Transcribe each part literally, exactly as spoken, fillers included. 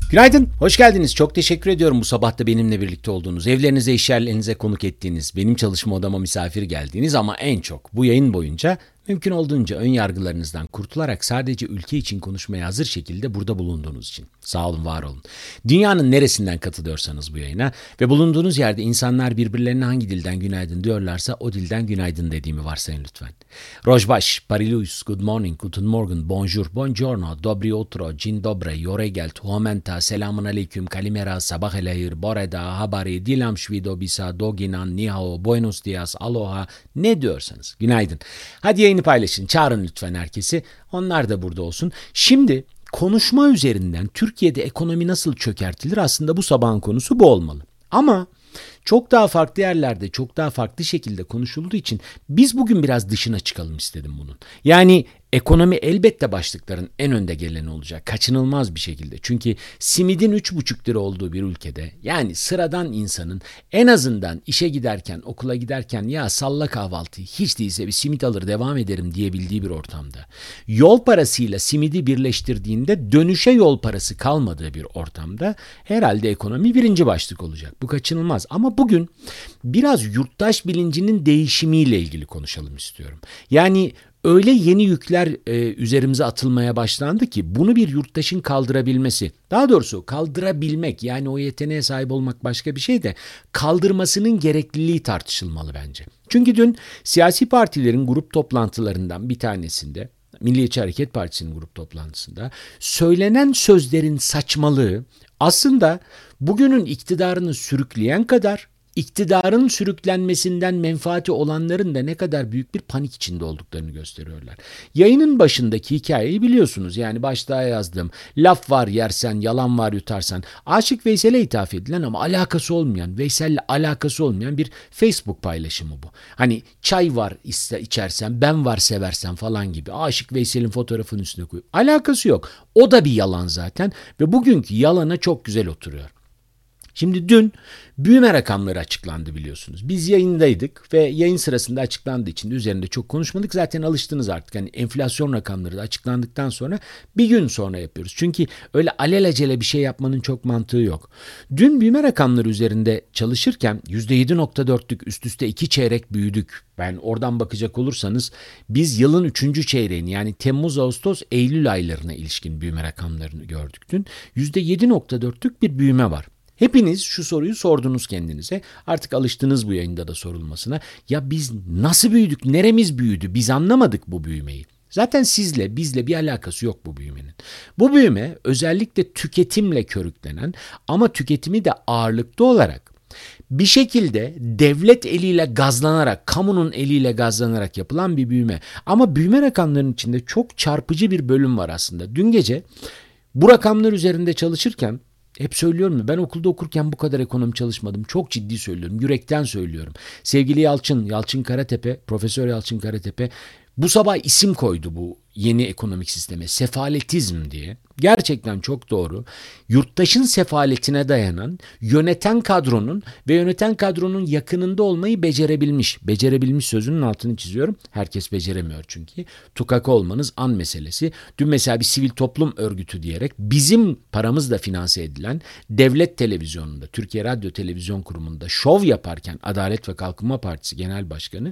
Günaydın, hoş geldiniz. Çok teşekkür ediyorum bu sabah da benimle birlikte olduğunuz, evlerinize, iş yerlerinize konuk ettiğiniz, benim çalışma odama misafir geldiğiniz ama en çok bu yayın boyunca mümkün olduğunca ön yargılarınızdan kurtularak sadece ülke için konuşmaya hazır şekilde burada bulunduğunuz için. Sağ olun, var olun. Dünyanın neresinden katılıyorsanız bu yayına ve bulunduğunuz yerde insanlar birbirlerine hangi dilden günaydın diyorlarsa o dilden günaydın dediğimi varsayın lütfen. Rojbaş, Parilus, Good morning, Guten Morgen, Bonjour, Buongiorno, Dobry utro, Dzień dobry, Yoregel, Tuomenta, Selamun aleyküm, Kalimera, Sabah elahir, Boreda, Habari, Dilam şvido bisa, Doginan, Nihao, Buenos dias, Aloha, ne diyorsanız günaydın. Hadi yayını paylaşın, çağırın lütfen herkesi, onlar da burada olsun. Şimdi konuşma üzerinden Türkiye'de ekonomi nasıl çökertilir, aslında bu sabahın konusu bu olmalı. Ama çok daha farklı yerlerde, çok daha farklı şekilde konuşulduğu için biz bugün biraz dışına çıkalım istedim bunun. Yani ekonomi elbette başlıkların en önde geleni olacak, kaçınılmaz bir şekilde. Çünkü simidin üç buçuk lira olduğu bir ülkede, yani sıradan insanın en azından işe giderken, okula giderken ya salla kahvaltıyı, hiç değilse bir simit alır devam ederim diyebildiği bir ortamda, yol parasıyla simidi birleştirdiğinde dönüşe yol parası kalmadığı bir ortamda herhalde ekonomi birinci başlık olacak. Bu kaçınılmaz. Ama bugün biraz yurttaş bilincinin değişimiyle ilgili konuşalım istiyorum. Yani öyle yeni yükler e, üzerimize atılmaya başlandı ki bunu bir yurttaşın kaldırabilmesi, daha doğrusu kaldırabilmek, yani o yeteneğe sahip olmak başka bir şey de kaldırmasının gerekliliği tartışılmalı bence. Çünkü dün siyasi partilerin grup toplantılarından bir tanesinde, Milliyetçi Hareket Partisi'nin grup toplantısında söylenen sözlerin saçmalığı aslında bugünün iktidarını sürükleyen kadar iktidarın sürüklenmesinden menfaati olanların da ne kadar büyük bir panik içinde olduklarını gösteriyorlar. Yayının başındaki hikayeyi biliyorsunuz. Yani başta yazdım. Laf var yersen, yalan var yutarsan. Aşık Veysel'e ithaf edilen ama alakası olmayan, Veysel'le alakası olmayan bir Facebook paylaşımı bu. Hani çay var iste içersen, ben var seversen falan gibi. Aşık Veysel'in fotoğrafının üstüne koyuyor. Alakası yok. O da bir yalan zaten ve bugünkü yalana çok güzel oturuyor. Şimdi dün büyüme rakamları açıklandı biliyorsunuz. Biz yayındaydık ve yayın sırasında açıklandığı için de üzerinde çok konuşmadık. Zaten alıştınız artık. Hani enflasyon rakamları da açıklandıktan sonra bir gün sonra yapıyoruz. Çünkü öyle alelacele bir şey yapmanın çok mantığı yok. Dün büyüme rakamları üzerinde çalışırken yüzde yedi nokta dörtlük üst üste iki çeyrek büyüdük. Ben oradan bakacak olursanız biz yılın üçüncü çeyreğini, yani Temmuz, Ağustos, Eylül aylarına ilişkin büyüme rakamlarını gördük dün. yüzde yedi nokta dörtlük bir büyüme var. Hepiniz şu soruyu sordunuz kendinize. Artık alıştınız bu yayında da sorulmasına. Ya biz nasıl büyüdük? Neremiz büyüdü? Biz anlamadık bu büyümeyi. Zaten sizle, bizle bir alakası yok bu büyümenin. Bu büyüme özellikle tüketimle körüklenen ama tüketimi de ağırlıklı olarak bir şekilde devlet eliyle gazlanarak, kamunun eliyle gazlanarak yapılan bir büyüme. Ama büyüme rakamlarının içinde çok çarpıcı bir bölüm var aslında. Dün gece bu rakamlar üzerinde çalışırken hep söylüyorum ya, ben okulda okurken bu kadar ekonomi çalışmadım. Çok ciddi söylüyorum. Yürekten söylüyorum. Sevgili Yalçın, Yalçın Karatepe, Profesör Yalçın Karatepe bu sabah isim koydu bu yeni ekonomik sisteme. Sefaletizm diye. Gerçekten çok doğru. Yurttaşın sefaletine dayanan, yöneten kadronun ve yöneten kadronun yakınında olmayı becerebilmiş. Becerebilmiş sözünün altını çiziyorum. Herkes beceremiyor çünkü. Tukaka olmanız an meselesi. Dün mesela bir sivil toplum örgütü diyerek bizim paramızla finanse edilen devlet televizyonunda, Türkiye Radyo Televizyon Kurumu'nda şov yaparken Adalet ve Kalkınma Partisi Genel Başkanı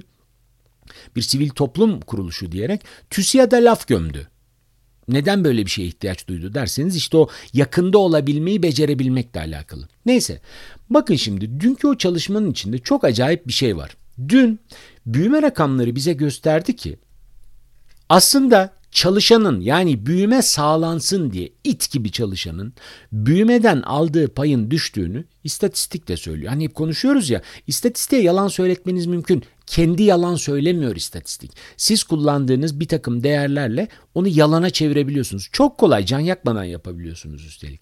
bir sivil toplum kuruluşu diyerek TÜSİAD'a laf gömdü. Neden böyle bir şeye ihtiyaç duydu derseniz işte o yakında olabilmeyi becerebilmekle alakalı. Neyse, bakın şimdi dünkü o çalışmanın içinde çok acayip bir şey var. Dün büyüme rakamları bize gösterdi ki aslında çalışanın, yani büyüme sağlansın diye it gibi çalışanın büyümeden aldığı payın düştüğünü istatistik de söylüyor. Hani hep konuşuyoruz ya, istatistiğe yalan söyletmeniz mümkün. Kendi yalan söylemiyor istatistik. Siz kullandığınız bir takım değerlerle onu yalana çevirebiliyorsunuz. Çok kolay, can yakmadan yapabiliyorsunuz üstelik.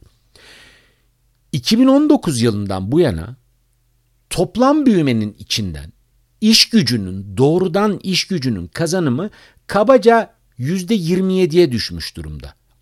iki bin on dokuz yılından bu yana toplam büyümenin içinden iş gücünün, doğrudan iş gücünün kazanımı kabaca yüzde yirmi yediye düşmüş durumda.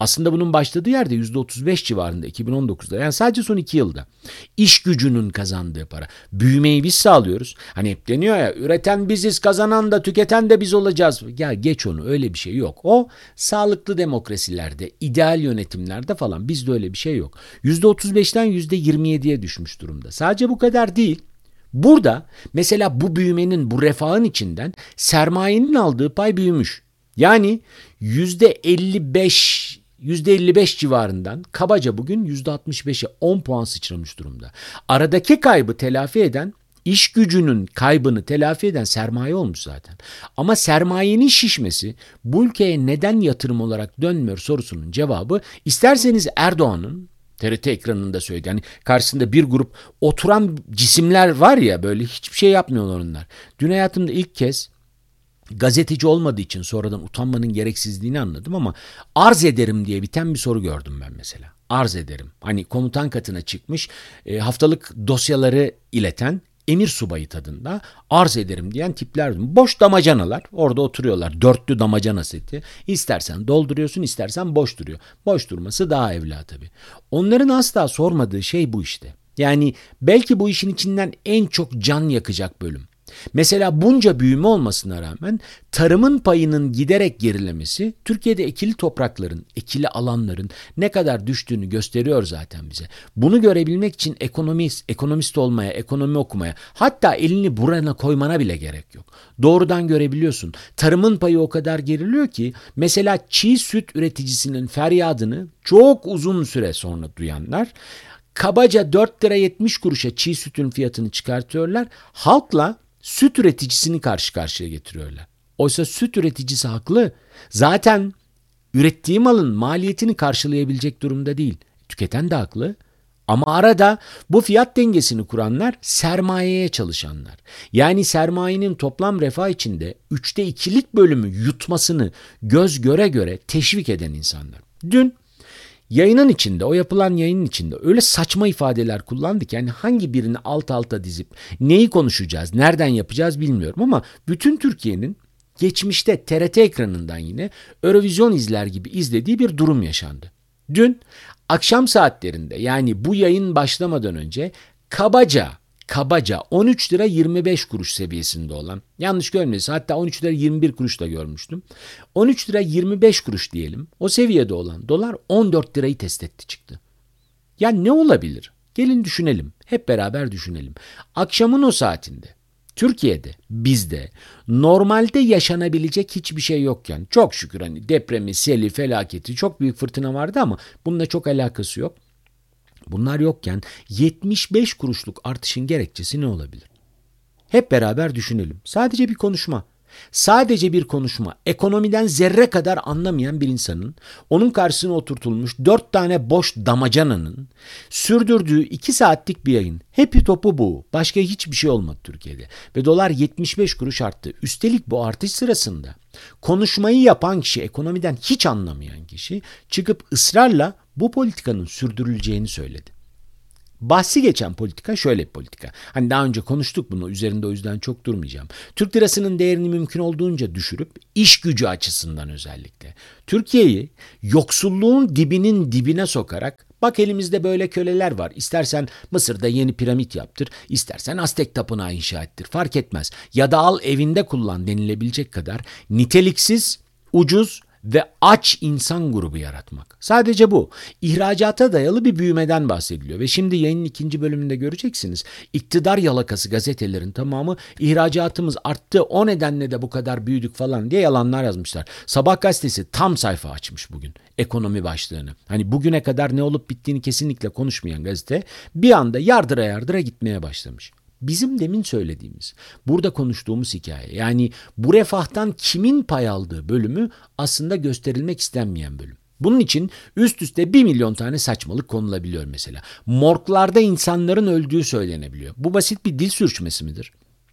Aslında bunun başladığı yerde yüzde otuz beş civarında iki bin on dokuzda, yani sadece son iki yılda. İş gücünün kazandığı para. Büyümeyi biz sağlıyoruz. Hani hep deniyor ya, üreten biziz, kazanan da tüketen de biz olacağız. Ya geç onu, öyle bir şey yok. O sağlıklı demokrasilerde, ideal yönetimlerde falan, bizde öyle bir şey yok. yüzde otuz beşten yüzde yirmi yediye düşmüş durumda. Sadece bu kadar değil. Burada mesela bu büyümenin, bu refahın içinden sermayenin aldığı pay büyümüş. Yani yüzde elli beş yüzde elli beş civarından kabaca bugün yüzde altmış beşe on puan sıçramış durumda. Aradaki kaybı telafi eden, iş gücünün kaybını telafi eden sermaye olmuş zaten. Ama sermayenin şişmesi bu ülkeye neden yatırım olarak dönmüyor sorusunun cevabı, isterseniz Erdoğan'ın T R T ekranında söyledi. Yani karşısında bir grup oturan cisimler var ya, böyle hiçbir şey yapmıyorlar onlar. Dün hayatımda ilk kez, gazeteci olmadığı için sonradan utanmanın gereksizliğini anladım ama, arz ederim diye biten bir soru gördüm ben mesela. Arz ederim. Hani komutan katına çıkmış, e, haftalık dosyaları ileten emir subayı tadında arz ederim diyen tipler. Boş damacanalar orada oturuyorlar. Dörtlü damacana seti. İstersen dolduruyorsun, istersen boş duruyor. Boş durması daha evla tabii. Onların asla sormadığı şey bu işte. Yani belki bu işin içinden en çok can yakacak bölüm. Mesela bunca büyüme olmasına rağmen tarımın payının giderek gerilemesi Türkiye'de ekili toprakların, ekili alanların ne kadar düştüğünü gösteriyor zaten bize. Bunu görebilmek için ekonomist, ekonomist olmaya, ekonomi okumaya, hatta elini burana koymana bile gerek yok. Doğrudan görebiliyorsun. Tarımın payı o kadar geriliyor ki mesela çiğ süt üreticisinin feryadını çok uzun süre sonra duyanlar, kabaca dört lira yetmiş kuruşa çiğ sütün fiyatını çıkartıyorlar. Halkla süt üreticisini karşı karşıya getiriyorlar. Oysa süt üreticisi haklı. Zaten ürettiği malın maliyetini karşılayabilecek durumda değil. Tüketen de haklı. Ama arada bu fiyat dengesini kuranlar sermayeye çalışanlar. Yani sermayenin toplam refah içinde üçte ikilik bölümü yutmasını göz göre göre teşvik eden insanlar. Dün yayının içinde, o yapılan yayının içinde öyle saçma ifadeler kullandık. Yani hangi birini alt alta dizip neyi konuşacağız, nereden yapacağız bilmiyorum ama bütün Türkiye'nin geçmişte T R T ekranından yine Eurovision izler gibi izlediği bir durum yaşandı. Dün akşam saatlerinde, yani bu yayın başlamadan önce kabaca kabaca on üç lira yirmi beş kuruş seviyesinde olan, yanlış görmüyorsa hatta on üç lira yirmi bir kuruş da görmüştüm. on üç lira yirmi beş kuruş diyelim. O seviyede olan dolar on dört lirayı test etti çıktı. Ya ne olabilir? Gelin düşünelim. Hep beraber düşünelim. Akşamın o saatinde Türkiye'de, bizde normalde yaşanabilecek hiçbir şey yokken, çok şükür hani depremi, seli, felaketi, çok büyük fırtına vardı ama bununla çok alakası yok. Bunlar yokken yetmiş beş kuruşluk artışın gerekçesi ne olabilir? Hep beraber düşünelim. Sadece bir konuşma. Sadece bir konuşma. Ekonomiden zerre kadar anlamayan bir insanın, onun karşısına oturtulmuş dört tane boş damacananın sürdürdüğü iki saatlik bir yayın. Hepi topu bu. Başka hiçbir şey olmadı Türkiye'de. Ve dolar yetmiş beş kuruş arttı. Üstelik bu artış sırasında konuşmayı yapan kişi, ekonomiden hiç anlamayan kişi, çıkıp ısrarla bu politikanın sürdürüleceğini söyledi. Bahsi geçen politika şöyle bir politika. Hani daha önce konuştuk bunu, üzerinde o yüzden çok durmayacağım. Türk lirasının değerini mümkün olduğunca düşürüp, iş gücü açısından özellikle Türkiye'yi yoksulluğun dibinin dibine sokarak, bak elimizde böyle köleler var, İstersen Mısır'da yeni piramit yaptır, istersen Aztek tapınağı inşa ettir, fark etmez. Ya da al evinde kullan denilebilecek kadar niteliksiz, ucuz ve aç insan grubu yaratmak. Sadece bu. İhracata dayalı bir büyümeden bahsediliyor ve şimdi yayının ikinci bölümünde göreceksiniz. İktidar yalakası gazetelerin tamamı ihracatımız arttı, o nedenle de bu kadar büyüdük falan diye yalanlar yazmışlar. Sabah gazetesi tam sayfa açmış bugün ekonomi başlığını. Hani bugüne kadar ne olup bittiğini kesinlikle konuşmayan gazete bir anda yardıra yardıra gitmeye başlamış. Bizim demin söylediğimiz, burada konuştuğumuz hikaye, yani bu refahtan kimin pay aldığı bölümü aslında gösterilmek istenmeyen bölüm. Bunun için üst üste bir milyon tane saçmalık konulabiliyor mesela. Morglarda insanların öldüğü söylenebiliyor. Bu basit bir dil sürçmesi midir?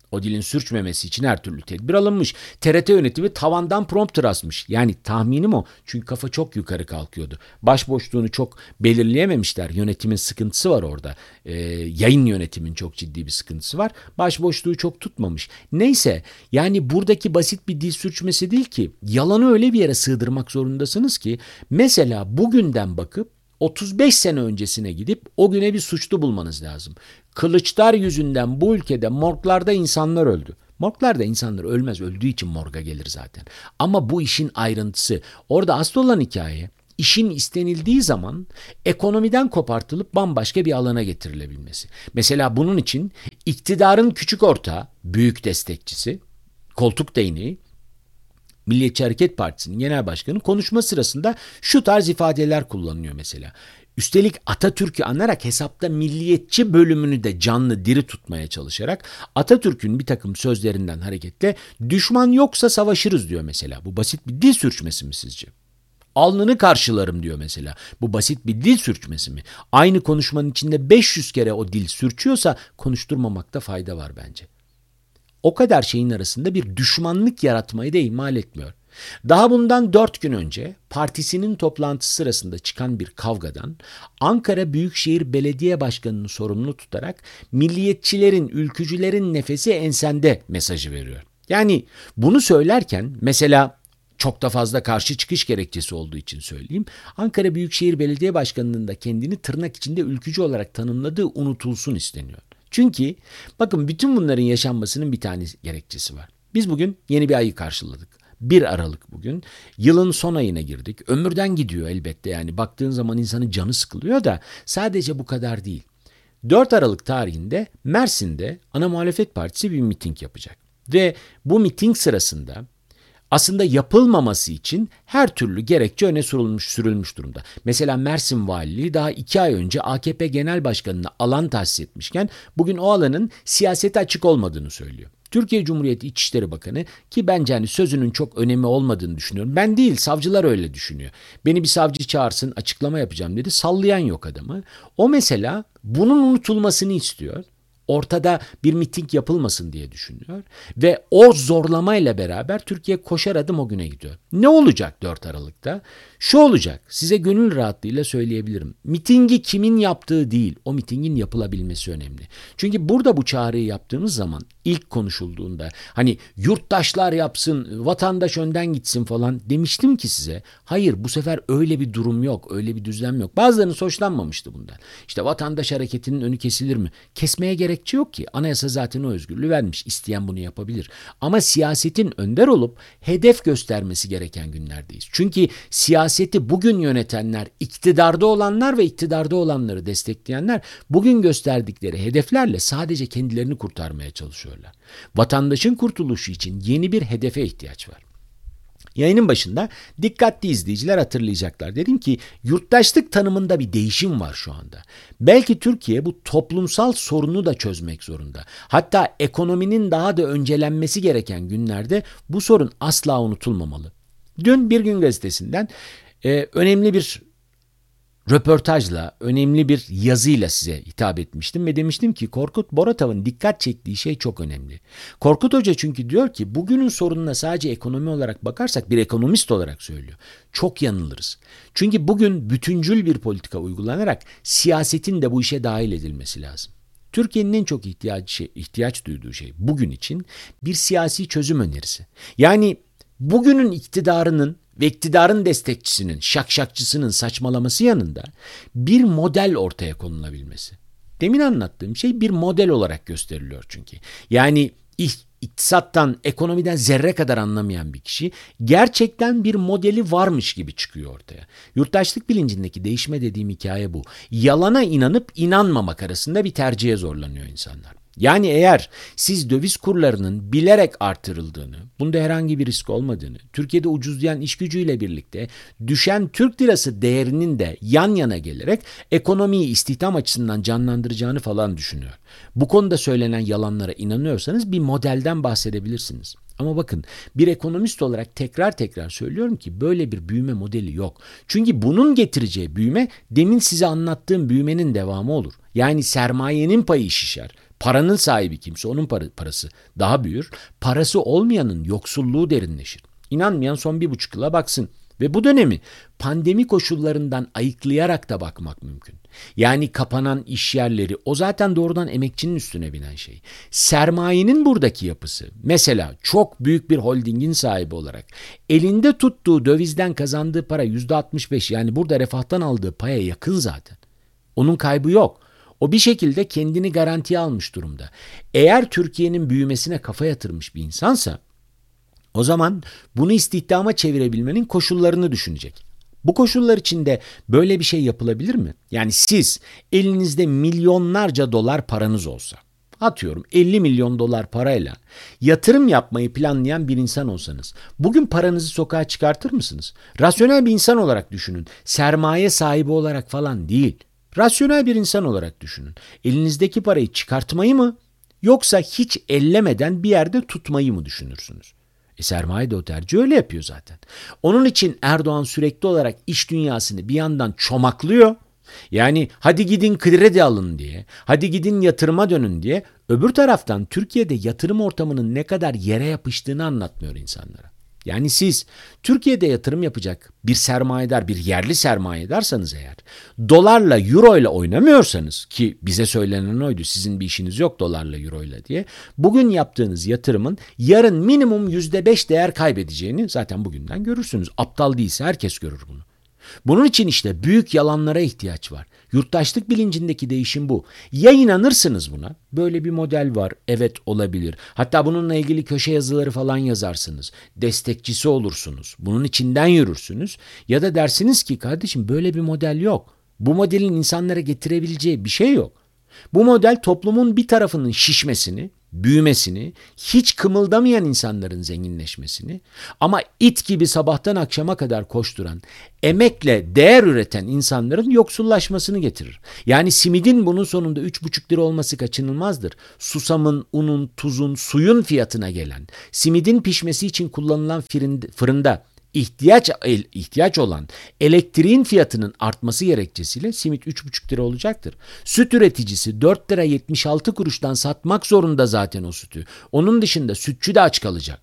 O dilin sürçmemesi için her türlü tedbir alınmış. T R T yönetimi tavandan prompter asmış. Yani tahminim o. Çünkü kafa çok yukarı kalkıyordu. Başboşluğunu çok belirleyememişler. Yönetimin sıkıntısı var orada. Ee, yayın yönetimin çok ciddi bir sıkıntısı var. Başboşluğu çok tutmamış. Neyse, yani buradaki basit bir dil sürçmesi değil ki. Yalanı öyle bir yere sığdırmak zorundasınız ki mesela bugünden bakıp otuz beş sene öncesine gidip o güne bir suçlu bulmanız lazım. Kılıçlar yüzünden bu ülkede morglarda insanlar öldü. Morglarda insanlar ölmez, öldüğü için morga gelir zaten. Ama bu işin ayrıntısı. Orada asıl olan hikaye, işin istenildiği zaman ekonomiden kopartılıp bambaşka bir alana getirilebilmesi. Mesela bunun için iktidarın küçük ortağı, büyük destekçisi, koltuk değneği, Milliyetçi Hareket Partisi'nin genel başkanı konuşma sırasında şu tarz ifadeler kullanıyor mesela. Üstelik Atatürk'ü anarak hesapta milliyetçi bölümünü de canlı diri tutmaya çalışarak Atatürk'ün bir takım sözlerinden hareketle düşman yoksa savaşırız diyor mesela. Bu basit bir dil sürçmesi mi sizce? Alnını karşılarım diyor mesela. Bu basit bir dil sürçmesi mi? Aynı konuşmanın içinde beş yüz kere o dil sürçüyorsa konuşturmamakta fayda var bence. O kadar şeyin arasında bir düşmanlık yaratmayı da ihmal etmiyor. Daha bundan dört gün önce partisinin toplantısı sırasında çıkan bir kavgadan Ankara Büyükşehir Belediye Başkanı'nı sorumlu tutarak milliyetçilerin, ülkücülerin nefesi ensende mesajı veriyor. Yani bunu söylerken mesela çok da fazla karşı çıkış gerekçesi olduğu için söyleyeyim. Ankara Büyükşehir Belediye Başkanı'nın da kendini tırnak içinde ülkücü olarak tanımladığı unutulsun isteniyor. Çünkü bakın bütün bunların yaşanmasının bir tane gerekçesi var. Biz bugün yeni bir ayı karşıladık. bir Aralık bugün. Yılın son ayına girdik. Ömürden gidiyor elbette, yani baktığın zaman insanın canı sıkılıyor da sadece bu kadar değil. dört Aralık tarihinde Mersin'de Ana Muhalefet Partisi bir miting yapacak. Ve bu miting sırasında aslında yapılmaması için her türlü gerekçe öne sürülmüş, sürülmüş durumda. Mesela Mersin Valiliği daha iki ay önce A K P Genel Başkanı'na alan tahsis etmişken bugün o alanın siyasete açık olmadığını söylüyor. Türkiye Cumhuriyeti İçişleri Bakanı, ki bence hani sözünün çok önemi olmadığını düşünüyorum. Ben değil, savcılar öyle düşünüyor. Beni bir savcı çağırsın, açıklama yapacağım dedi. Sallayan yok adamı. O mesela bunun unutulmasını istiyor. Ortada bir miting yapılmasın diye düşünüyor. Ve o zorlamayla beraber Türkiye koşar adım o güne gidiyor. Ne olacak dört Aralık'ta? Şu olacak, size gönül rahatlığıyla söyleyebilirim. Mitingi kimin yaptığı değil, o mitingin yapılabilmesi önemli. Çünkü burada bu çağrıyı yaptığımız zaman ilk konuşulduğunda hani yurttaşlar yapsın, vatandaş önden gitsin falan demiştim ki size. Hayır, bu sefer öyle bir durum yok, öyle bir düzlem yok. Bazılarınız hoşlanmamıştı bundan. İşte vatandaş hareketinin önü kesilir mi? Kesmeye gerekçe yok ki. Anayasa zaten o özgürlüğü vermiş. İsteyen bunu yapabilir. Ama siyasetin önder olup hedef göstermesi gereken günlerdeyiz. Çünkü siyaseti bugün yönetenler, iktidarda olanlar ve iktidarda olanları destekleyenler bugün gösterdikleri hedeflerle sadece kendilerini kurtarmaya çalışıyorlar. Vatandaşın kurtuluşu için yeni bir hedefe ihtiyaç var. Yayının başında dikkatli izleyiciler hatırlayacaklar. Dedim ki yurttaşlık tanımında bir değişim var şu anda. Belki Türkiye bu toplumsal sorunu da çözmek zorunda. Hatta ekonominin daha da öncelenmesi gereken günlerde bu sorun asla unutulmamalı. Dün Bir Gün Gazetesi'nden e, önemli bir röportajla, önemli bir yazıyla size hitap etmiştim ve demiştim ki Korkut Boratav'ın dikkat çektiği şey çok önemli. Korkut Hoca çünkü diyor ki bugünün sorununa sadece ekonomi olarak bakarsak, bir ekonomist olarak söylüyor, çok yanılırız. Çünkü bugün bütüncül bir politika uygulanarak siyasetin de bu işe dahil edilmesi lazım. Türkiye'nin en çok ihtiyaç, ihtiyaç duyduğu şey bugün için bir siyasi çözüm önerisi. Yani bugünün iktidarının ve iktidarın destekçisinin, şakşakçısının saçmalaması yanında bir model ortaya konulabilmesi. Demin anlattığım şey bir model olarak gösteriliyor çünkü. Yani iktisattan, ekonomiden zerre kadar anlamayan bir kişi gerçekten bir modeli varmış gibi çıkıyor ortaya. Yurttaşlık bilincindeki değişme dediğim hikaye bu. Yalana inanıp inanmamak arasında bir tercihe zorlanıyor insanlar. Yani eğer siz döviz kurlarının bilerek artırıldığını, bunda herhangi bir risk olmadığını, Türkiye'de ucuzlayan iş gücüyle birlikte düşen Türk lirası değerinin de yan yana gelerek ekonomiyi istihdam açısından canlandıracağını falan düşünüyor. Bu konuda söylenen yalanlara inanıyorsanız bir modelden bahsedebilirsiniz. Ama bakın, bir ekonomist olarak tekrar tekrar söylüyorum ki böyle bir büyüme modeli yok. Çünkü bunun getireceği büyüme demin size anlattığım büyümenin devamı olur. Yani sermayenin payı şişer. Paranın sahibi kimse onun para- parası daha büyür. Parası olmayanın yoksulluğu derinleşir. İnanmayan son bir buçuk yıla baksın. Ve bu dönemi pandemi koşullarından ayıklayarak da bakmak mümkün. Yani kapanan iş yerleri, o zaten doğrudan emekçinin üstüne binen şey. Sermayenin buradaki yapısı, mesela çok büyük bir holdingin sahibi olarak elinde tuttuğu dövizden kazandığı para yüzde altmış beş, yani burada refahtan aldığı paya yakın zaten. Onun kaybı yok. O bir şekilde kendini garantiye almış durumda. Eğer Türkiye'nin büyümesine kafa yatırmış bir insansa, o zaman bunu istihdama çevirebilmenin koşullarını düşünecek. Bu koşullar içinde böyle bir şey yapılabilir mi? Yani siz elinizde milyonlarca dolar paranız olsa, atıyorum elli milyon dolar parayla yatırım yapmayı planlayan bir insan olsanız, bugün paranızı sokağa çıkartır mısınız? Rasyonel bir insan olarak düşünün. Sermaye sahibi olarak falan değil. Rasyonel bir insan olarak düşünün. Elinizdeki parayı çıkartmayı mı, yoksa hiç ellemeden bir yerde tutmayı mı düşünürsünüz? E sermaye de o tercih öyle yapıyor zaten. Onun için Erdoğan sürekli olarak iş dünyasını bir yandan çomaklıyor. Yani hadi gidin kredi alın diye, hadi gidin yatırıma dönün diye, öbür taraftan Türkiye'de yatırım ortamının ne kadar yere yapıştığını anlatmıyor insanlara. Yani siz Türkiye'de yatırım yapacak bir sermayedar, bir yerli sermayedarsanız eğer, dolarla, euroyla oynamıyorsanız, ki bize söylenen oydu, sizin bir işiniz yok dolarla, euroyla diye, bugün yaptığınız yatırımın yarın minimum yüzde beş değer kaybedeceğini zaten bugünden görürsünüz. Aptal değilse herkes görür bunu. Bunun için işte büyük yalanlara ihtiyaç var. Yurttaşlık bilincindeki değişim bu. Ya inanırsınız buna, böyle bir model var, evet olabilir. Hatta bununla ilgili köşe yazıları falan yazarsınız. Destekçisi olursunuz. Bunun içinden yürürsünüz. Ya da dersiniz ki kardeşim böyle bir model yok. Bu modelin insanlara getirebileceği bir şey yok. Bu model toplumun bir tarafının şişmesini, büyümesini, hiç kımıldamayan insanların zenginleşmesini, ama it gibi sabahtan akşama kadar koşturan, emekle değer üreten insanların yoksullaşmasını getirir. Yani simidin bunun sonunda üç buçuk lira olması kaçınılmazdır. Susamın, unun, tuzun, suyun fiyatına gelen, simidin pişmesi için kullanılan fırında ihtiyaç ihtiyaç olan elektriğin fiyatının artması gerekçesiyle simit üç buçuk lira olacaktır. Süt üreticisi dört lira yetmiş altı kuruştan satmak zorunda zaten o sütü. Onun dışında sütçü de aç kalacak.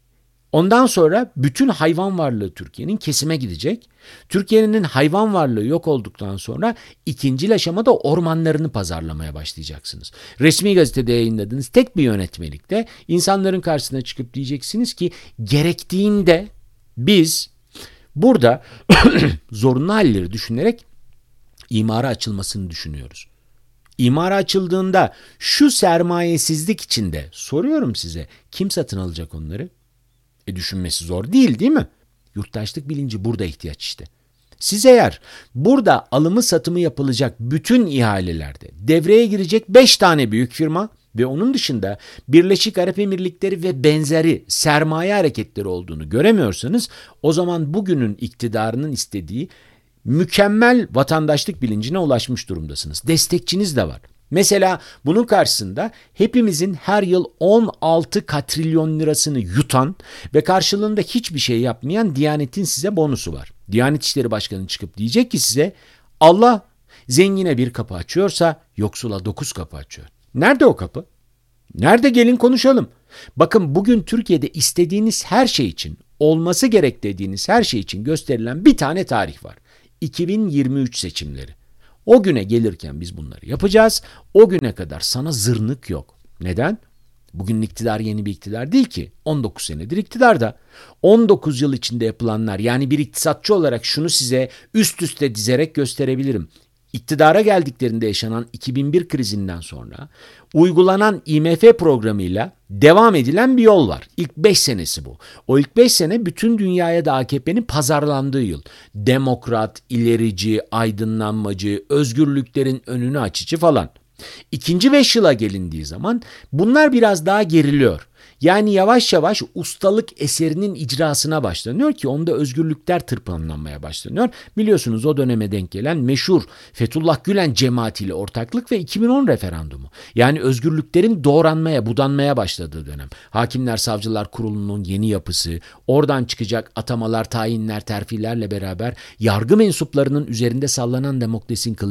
Ondan sonra bütün hayvan varlığı Türkiye'nin kesime gidecek. Türkiye'nin hayvan varlığı yok olduktan sonra ikinci aşamada ormanlarını pazarlamaya başlayacaksınız. Resmi gazetede yayınladığınız tek bir yönetmelikte insanların karşısına çıkıp diyeceksiniz ki gerektiğinde biz burada zorunlu halleri düşünerek imara açılmasını düşünüyoruz. İmara açıldığında şu sermayesizlik içinde soruyorum size, kim satın alacak onları? E düşünmesi zor değil, değil mi? Yurttaşlık bilinci burada ihtiyaç işte. Siz eğer burada alımı satımı yapılacak bütün ihalelerde devreye girecek beş tane büyük firma ve onun dışında Birleşik Arap Emirlikleri ve benzeri sermaye hareketleri olduğunu göremiyorsanız, o zaman bugünün iktidarının istediği mükemmel vatandaşlık bilincine ulaşmış durumdasınız. Destekçiniz de var. Mesela bunun karşısında hepimizin her yıl on altı katrilyon lirasını yutan ve karşılığında hiçbir şey yapmayan Diyanet'in size bonusu var. Diyanet İşleri Başkanı çıkıp diyecek ki size, Allah zengine bir kapı açıyorsa yoksula dokuz kapı açıyor. Nerede o kapı? Nerede, gelin konuşalım. Bakın bugün Türkiye'de istediğiniz her şey için, olması gerek dediğiniz her şey için gösterilen bir tane tarih var. iki bin yirmi üç seçimleri. O güne gelirken biz bunları yapacağız. O güne kadar sana zırnık yok. Neden? Bugün iktidar yeni bir iktidar değil ki. on dokuz senedir iktidarda. on dokuz yıl içinde yapılanlar, yani bir iktisatçı olarak şunu size üst üste dizerek gösterebilirim. İktidara geldiklerinde yaşanan iki bin bir krizinden sonra uygulanan I M F programıyla devam edilen bir yol var. İlk beş senesi bu. O ilk beş sene bütün dünyaya da A K P'nin pazarlandığı yıl. Demokrat, ilerici, aydınlanmacı, özgürlüklerin önünü açıcı falan. İkinci beş yıla gelindiği zaman bunlar biraz daha geriliyor. Yani yavaş yavaş ustalık eserinin icrasına başlanıyor ki onda özgürlükler tırpanlanmaya başlanıyor. Biliyorsunuz o döneme denk gelen meşhur Fethullah Gülen cemaatiyle ortaklık ve iki bin on referandumu. Yani özgürlüklerin doğranmaya, budanmaya başladığı dönem. Hakimler Savcılar Kurulu'nun yeni yapısı, oradan çıkacak atamalar, tayinler, terfilerle beraber yargı mensuplarının üzerinde sallanan demokrasinin kılıcı.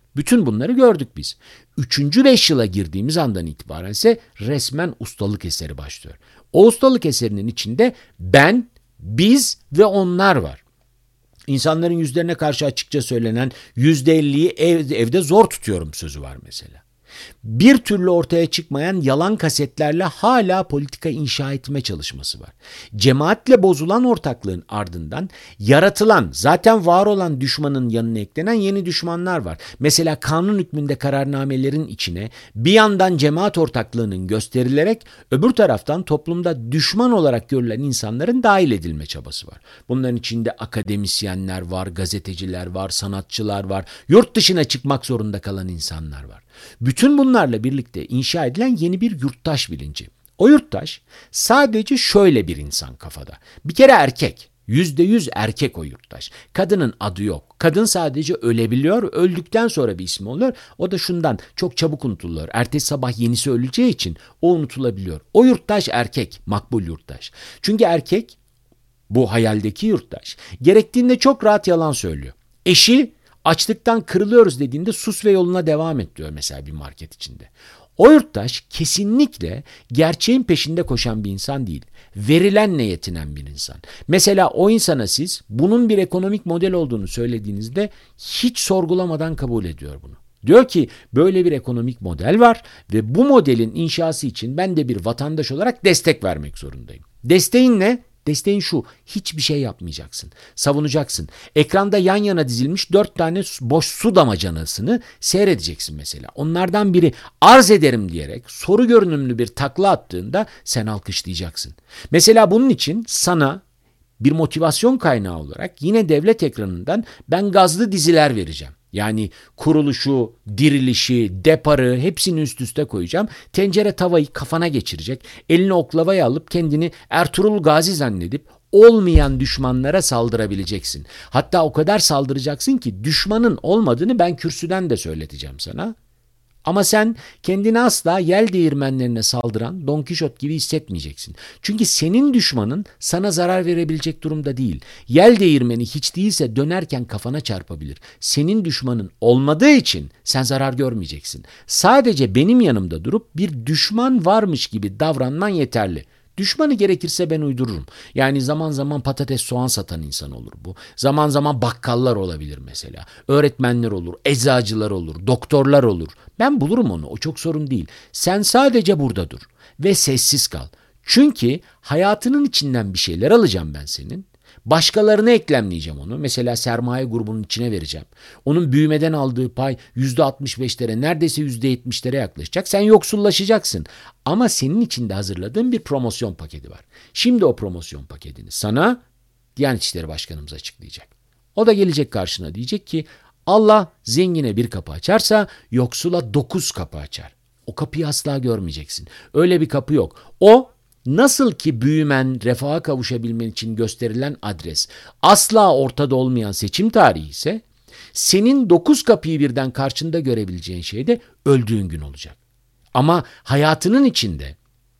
Bütün bunları gördük biz. Üçüncü beş yıla girdiğimiz andan itibaren ise resmen ustalık eseri başlıyor. O ustalık eserinin içinde ben, biz ve onlar var. İnsanların yüzlerine karşı açıkça söylenen yüzde elliyi ev, evde zor tutuyorum sözü var mesela. Bir türlü ortaya çıkmayan yalan kasetlerle hala politika inşa etme çalışması var. Cemaatle bozulan ortaklığın ardından yaratılan, zaten var olan düşmanın yanına eklenen yeni düşmanlar var. Mesela kanun hükmünde kararnamelerin içine bir yandan cemaat ortaklığının gösterilerek öbür taraftan toplumda düşman olarak görülen insanların dahil edilme çabası var. Bunların içinde akademisyenler var, gazeteciler var, sanatçılar var, yurt dışına çıkmak zorunda kalan insanlar var. Bütün bunlarla birlikte inşa edilen yeni bir yurttaş bilinci. O yurttaş sadece şöyle bir insan kafada. Bir kere erkek. Yüzde yüz erkek o yurttaş. Kadının adı yok. Kadın sadece ölebiliyor. Öldükten sonra bir ismi oluyor. O da şundan çok çabuk unutuluyor. Ertesi sabah yenisi öleceği için o unutulabiliyor. O yurttaş erkek. Makbul yurttaş. Çünkü erkek, bu hayaldeki yurttaş, gerektiğinde çok rahat yalan söylüyor. Eşi açlıktan kırılıyoruz dediğinde sus ve yoluna devam et diyor mesela bir market içinde. O yurttaş kesinlikle gerçeğin peşinde koşan bir insan değil. Verilenle yetinen bir insan. Mesela o insana siz bunun bir ekonomik model olduğunu söylediğinizde hiç sorgulamadan kabul ediyor bunu. Diyor ki böyle bir ekonomik model var ve bu modelin inşası için ben de bir vatandaş olarak destek vermek zorundayım. Desteğin ne? Desteğin şu: hiçbir şey yapmayacaksın. Savunacaksın. Ekranda yan yana dizilmiş dört tane boş su damacanasını seyredeceksin mesela. Onlardan biri arz ederim diyerek soru görünümlü bir takla attığında sen alkışlayacaksın. Mesela bunun için sana bir motivasyon kaynağı olarak yine devlet ekranından ben gazlı diziler vereceğim. Yani kuruluşu, dirilişi, deparı hepsini üst üste koyacağım. Tencere tavayı kafana geçirecek. Eline oklavayı alıp kendini Ertuğrul Gazi zannedip olmayan düşmanlara saldırabileceksin. Hatta o kadar saldıracaksın ki düşmanın olmadığını ben kürsüden de söyleteceğim sana. Ama sen kendini asla yel değirmenlerine saldıran Don Kişot gibi hissetmeyeceksin. Çünkü senin düşmanın sana zarar verebilecek durumda değil. Yel değirmeni hiç değilse dönerken kafana çarpabilir. Senin düşmanın olmadığı için sen zarar görmeyeceksin. Sadece benim yanımda durup bir düşman varmış gibi davranman yeterli. Düşmanı gerekirse ben uydururum. Yani zaman zaman patates soğan satan insan olur bu. Zaman zaman bakkallar olabilir mesela. Öğretmenler olur, eczacılar olur, doktorlar olur. Ben bulurum onu, o çok sorun değil. Sen sadece burada dur ve sessiz kal. Çünkü hayatının içinden bir şeyler alacağım ben senin. Başkalarına eklemleyeceğim onu. Mesela sermaye grubunun içine vereceğim. Onun büyümeden aldığı pay yüzde altmış beşlere, neredeyse yüzde yetmişlere yaklaşacak. Sen yoksullaşacaksın. Ama senin içinde hazırladığın bir promosyon paketi var. Şimdi o promosyon paketini sana Diyanet İşleri Başkanımız açıklayacak. O da gelecek karşına, diyecek ki Allah zengine bir kapı açarsa yoksula dokuz kapı açar. O kapıyı asla görmeyeceksin. Öyle bir kapı yok. O nasıl ki büyümen, refaha kavuşabilmen için gösterilen adres asla ortada olmayan seçim tarihi ise, senin dokuz kapıyı birden karşında görebileceğin şey de öldüğün gün olacak. Ama hayatının içinde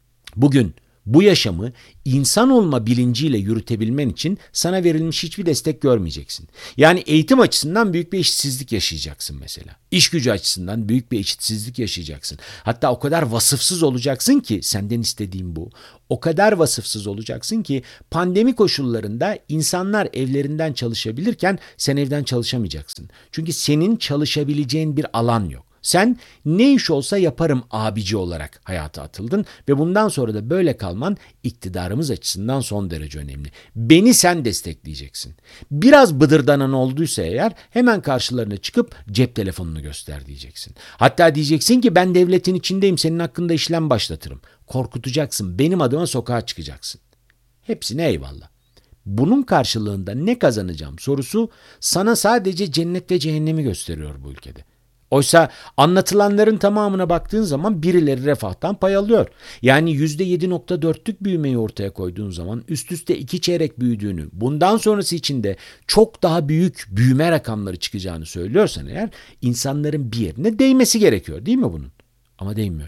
bugün bu yaşamı insan olma bilinciyle yürütebilmen için sana verilmiş hiçbir destek görmeyeceksin. Yani eğitim açısından büyük bir eşitsizlik yaşayacaksın mesela. İş gücü açısından büyük bir eşitsizlik yaşayacaksın. Hatta o kadar vasıfsız olacaksın ki, senden istediğim bu. O kadar vasıfsız olacaksın ki pandemi koşullarında insanlar evlerinden çalışabilirken sen evden çalışamayacaksın. Çünkü senin çalışabileceğin bir alan yok. Sen ne iş olsa yaparım abici olarak hayata atıldın ve bundan sonra da böyle kalman iktidarımız açısından son derece önemli. Beni sen destekleyeceksin. Biraz bıdırdanan olduysa eğer hemen karşılarına çıkıp cep telefonunu göster diyeceksin. Hatta diyeceksin ki ben devletin içindeyim, senin hakkında işlem başlatırım. Korkutacaksın, benim adıma sokağa çıkacaksın. Hepsine eyvallah. Bunun karşılığında ne kazanacağım sorusu sana sadece cennet ve cehennemi gösteriyor bu ülkede. Oysa anlatılanların tamamına baktığın zaman birileri refahtan pay alıyor. Yani yüzde yedi nokta dörtlük büyümeyi ortaya koyduğun zaman üst üste iki çeyrek büyüdüğünü, bundan sonrası için de çok daha büyük büyüme rakamları çıkacağını söylüyorsan eğer, insanların bir yerine değmesi gerekiyor değil mi bunun? Ama değmiyor.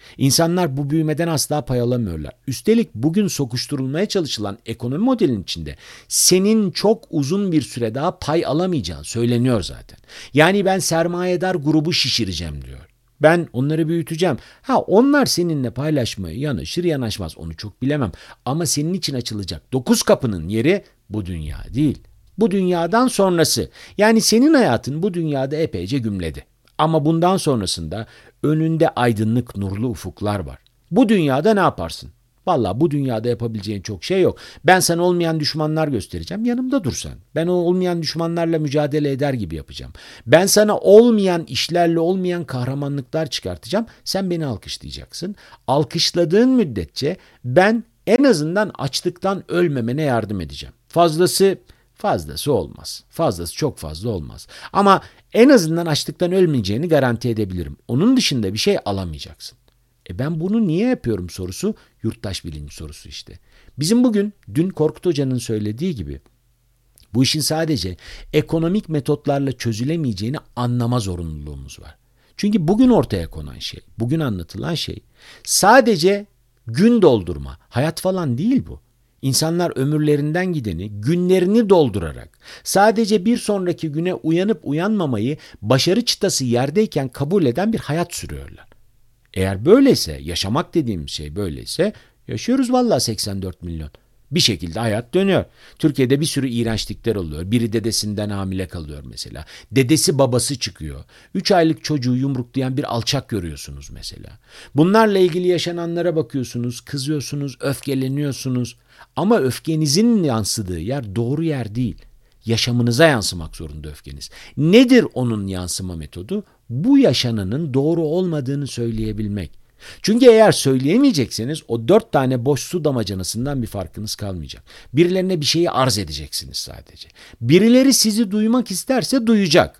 İnsanlar bu büyümeden asla pay alamıyorlar. Üstelik bugün sokuşturulmaya çalışılan ekonomi modelinin içinde senin çok uzun bir süre daha pay alamayacağın söyleniyor zaten. Yani ben sermayedar grubu şişireceğim diyor. Ben onları büyüteceğim. Ha onlar seninle paylaşmaya yanaşır yanaşmaz onu çok bilemem. Ama senin için açılacak dokuz kapının yeri bu dünya değil. Bu dünyadan sonrası. Yani senin hayatın bu dünyada epeyce gümledi. Ama bundan sonrasında önünde aydınlık nurlu ufuklar var. Bu dünyada ne yaparsın? Vallahi bu dünyada yapabileceğin çok şey yok. Ben sana olmayan düşmanlar göstereceğim. Yanımda dur sen. Ben o olmayan düşmanlarla mücadele eder gibi yapacağım. Ben sana olmayan işlerle olmayan kahramanlıklar çıkartacağım. Sen beni alkışlayacaksın. Alkışladığın müddetçe ben en azından açlıktan ölmemene yardım edeceğim. Fazlası fazlası olmaz. Fazlası çok fazla olmaz. Ama en azından açlıktan ölmeyeceğini garanti edebilirim. Onun dışında bir şey alamayacaksın. E ben bunu niye yapıyorum sorusu yurttaş bilinci sorusu işte. Bizim bugün dün Korkut Hoca'nın söylediği gibi bu işin sadece ekonomik metotlarla çözülemeyeceğini anlama zorunluluğumuz var. Çünkü bugün ortaya konan şey, bugün anlatılan şey sadece gün doldurma, hayat falan değil bu. İnsanlar ömürlerinden gideni günlerini doldurarak sadece bir sonraki güne uyanıp uyanmamayı başarı çıtası yerdeyken kabul eden bir hayat sürüyorlar. Eğer böyleyse, yaşamak dediğim şey böyleyse yaşıyoruz vallahi seksen dört milyon. Bir şekilde hayat dönüyor. Türkiye'de bir sürü iğrençlikler oluyor. Biri dedesinden hamile kalıyor mesela. Dedesi babası çıkıyor. Üç aylık çocuğu yumruklayan bir alçak görüyorsunuz mesela. Bunlarla ilgili yaşananlara bakıyorsunuz, kızıyorsunuz, öfkeleniyorsunuz. Ama öfkenizin yansıdığı yer doğru yer değil. Yaşamınıza yansımak zorunda öfkeniz. Nedir onun yansıma metodu? Bu yaşananın doğru olmadığını söyleyebilmek. Çünkü eğer söyleyemeyecekseniz o dört tane boş su damacanasından bir farkınız kalmayacak. Birilerine bir şeyi arz edeceksiniz sadece. Birileri sizi duymak isterse duyacak.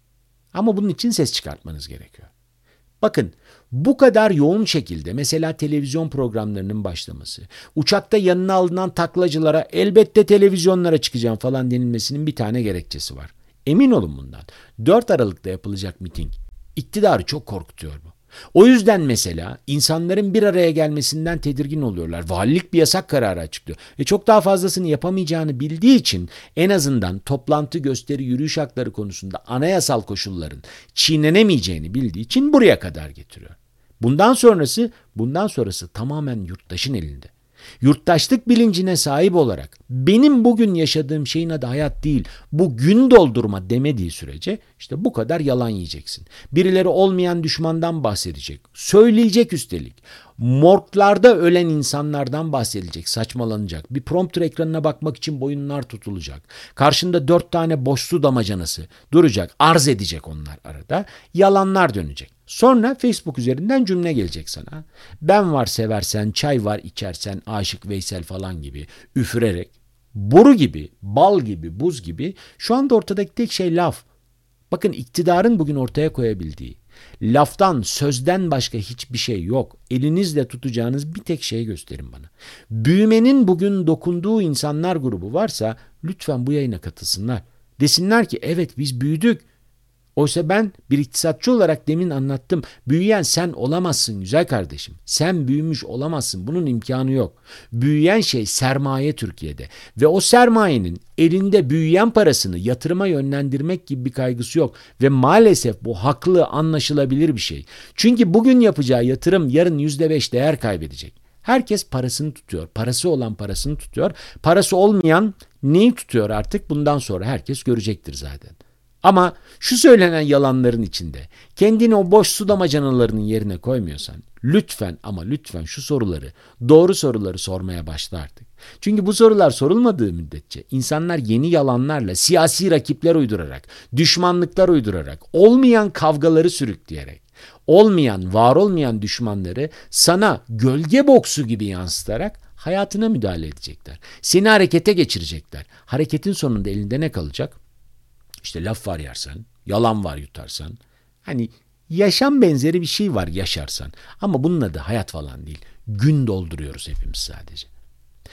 Ama bunun için ses çıkartmanız gerekiyor. Bakın bu kadar yoğun şekilde mesela televizyon programlarının başlaması, uçakta yanına alınan taklacılara elbette televizyonlara çıkacağım falan denilmesinin bir tane gerekçesi var. Emin olun bundan. dört Aralık'ta yapılacak miting iktidarı çok korkutuyor bu. O yüzden mesela insanların bir araya gelmesinden tedirgin oluyorlar. Valilik bir yasak kararı açıklıyor. Ve çok daha fazlasını yapamayacağını bildiği için en azından toplantı, gösteri, yürüyüş hakları konusunda anayasal koşulların çiğnenemeyeceğini bildiği için buraya kadar getiriyor. Bundan sonrası, bundan sonrası tamamen yurttaşın elinde. Yurttaşlık bilincine sahip olarak benim bugün yaşadığım şeyin adı hayat değil, bu gün doldurma demediği sürece işte bu kadar yalan yiyeceksin. Birileri olmayan düşmandan bahsedecek, söyleyecek üstelik. Morglarda ölen insanlardan bahsedilecek, saçmalanacak. Bir prompter ekranına bakmak için boyunlar tutulacak. Karşında dört tane boş su damacanası duracak, arz edecek onlar arada. Yalanlar dönecek. Sonra Facebook üzerinden cümle gelecek sana. Ben var seversen, çay var içersen, Aşık Veysel falan gibi üfürerek, boru gibi, bal gibi, buz gibi şu anda ortadaki tek şey laf. Bakın iktidarın bugün ortaya koyabildiği laftan, sözden başka hiçbir şey yok. Elinizle tutacağınız bir tek şey gösterin bana. Büyümenin bugün dokunduğu insanlar grubu varsa lütfen bu yayına katılsınlar. Desinler ki evet biz büyüdük. Oysa ben bir iktisatçı olarak demin anlattım. Büyüyen sen olamazsın güzel kardeşim. Sen büyümüş olamazsın. Bunun imkanı yok. Büyüyen şey sermaye Türkiye'de. Ve o sermayenin elinde büyüyen parasını yatırıma yönlendirmek gibi bir kaygısı yok. Ve maalesef bu haklı, anlaşılabilir bir şey. Çünkü bugün yapacağı yatırım yarın yüzde beş değer kaybedecek. Herkes parasını tutuyor. Parası olan parasını tutuyor. Parası olmayan neyi tutuyor artık? Bundan sonra herkes görecektir zaten. Ama şu söylenen yalanların içinde kendini o boş su damacanalarının yerine koymuyorsan lütfen ama lütfen şu soruları, doğru soruları sormaya başla artık. Çünkü bu sorular sorulmadığı müddetçe insanlar yeni yalanlarla, siyasi rakipler uydurarak, düşmanlıklar uydurarak, olmayan kavgaları sürükleyerek, olmayan, var olmayan düşmanları sana gölge boksu gibi yansıtarak hayatına müdahale edecekler. Seni harekete geçirecekler. Hareketin sonunda elinde ne kalacak? İşte laf var yersen, yalan var yutarsan, hani yaşam benzeri bir şey var yaşarsan. Ama bunun adı hayat falan değil. Gün dolduruyoruz hepimiz sadece.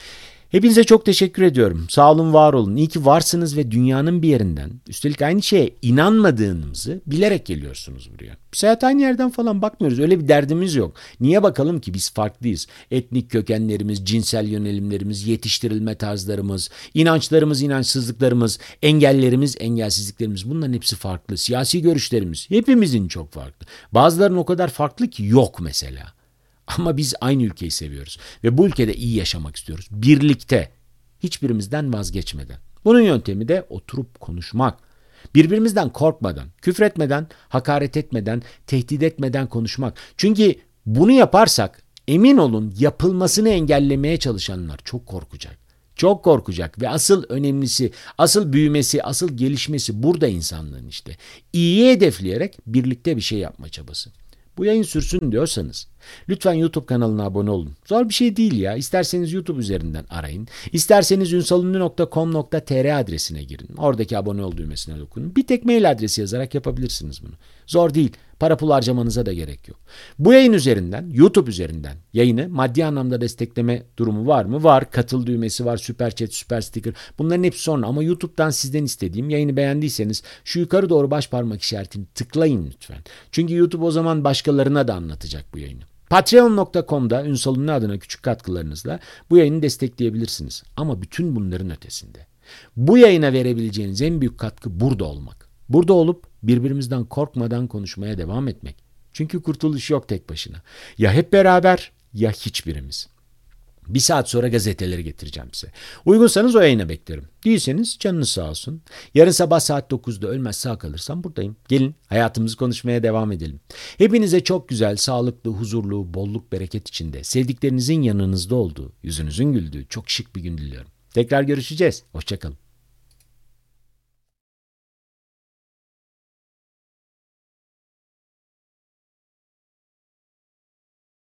Hepinize çok teşekkür ediyorum. Sağ olun, var olun. İyi ki varsınız ve dünyanın bir yerinden, üstelik aynı şeye inanmadığınızı bilerek geliyorsunuz buraya. Biz hayat aynı yerden falan bakmıyoruz. Öyle bir derdimiz yok. Niye bakalım ki biz farklıyız? Etnik kökenlerimiz, cinsel yönelimlerimiz, yetiştirilme tarzlarımız, inançlarımız, inançsızlıklarımız, engellerimiz, engelsizliklerimiz, bunların hepsi farklı. Siyasi görüşlerimiz hepimizin çok farklı. Bazılarının o kadar farklı ki yok mesela. Ama biz aynı ülkeyi seviyoruz ve bu ülkede iyi yaşamak istiyoruz. Birlikte, hiçbirimizden vazgeçmeden. Bunun yöntemi de oturup konuşmak. Birbirimizden korkmadan, küfretmeden, hakaret etmeden, tehdit etmeden konuşmak. Çünkü bunu yaparsak emin olun yapılmasını engellemeye çalışanlar çok korkacak. Çok korkacak ve asıl önemlisi, asıl büyümesi, asıl gelişmesi burada insanlığın işte. İyiyi hedefleyerek birlikte bir şey yapma çabası. Bu yayın sürsün diyorsanız lütfen YouTube kanalına abone olun. Zor bir şey değil ya. İsterseniz YouTube üzerinden arayın. İsterseniz ünsalünlü nokta com nokta tr adresine girin. Oradaki abone ol düğmesine dokunun. Bir tek mail adresi yazarak yapabilirsiniz bunu. Zor değil. Para pul harcamanıza da gerek yok. Bu yayın üzerinden, YouTube üzerinden yayını maddi anlamda destekleme durumu var mı? Var. Katıl düğmesi var. Süper chat, süper sticker. Bunların hepsi sonra. Ama YouTube'dan sizden istediğim, yayını beğendiyseniz şu yukarı doğru baş parmak işaretini tıklayın lütfen. Çünkü YouTube o zaman başkalarına da anlatacak bu yayını. patreon nokta com'da Ünsal Ünlü adına küçük katkılarınızla bu yayını destekleyebilirsiniz. Ama bütün bunların ötesinde bu yayına verebileceğiniz en büyük katkı burada olmak. Burada olup birbirimizden korkmadan konuşmaya devam etmek. Çünkü kurtuluş yok tek başına. Ya hep beraber ya hiçbirimiz. Bir saat sonra gazeteleri getireceğim size. Uygunsanız o yayına beklerim. Değilseniz canınız sağ olsun. Yarın sabah saat dokuzda ölmez sağ kalırsam buradayım. Gelin hayatımızı konuşmaya devam edelim. Hepinize çok güzel, sağlıklı, huzurlu, bolluk, bereket içinde, sevdiklerinizin yanınızda olduğu, yüzünüzün güldüğü çok şık bir gün diliyorum. Tekrar görüşeceğiz. Hoşça kalın.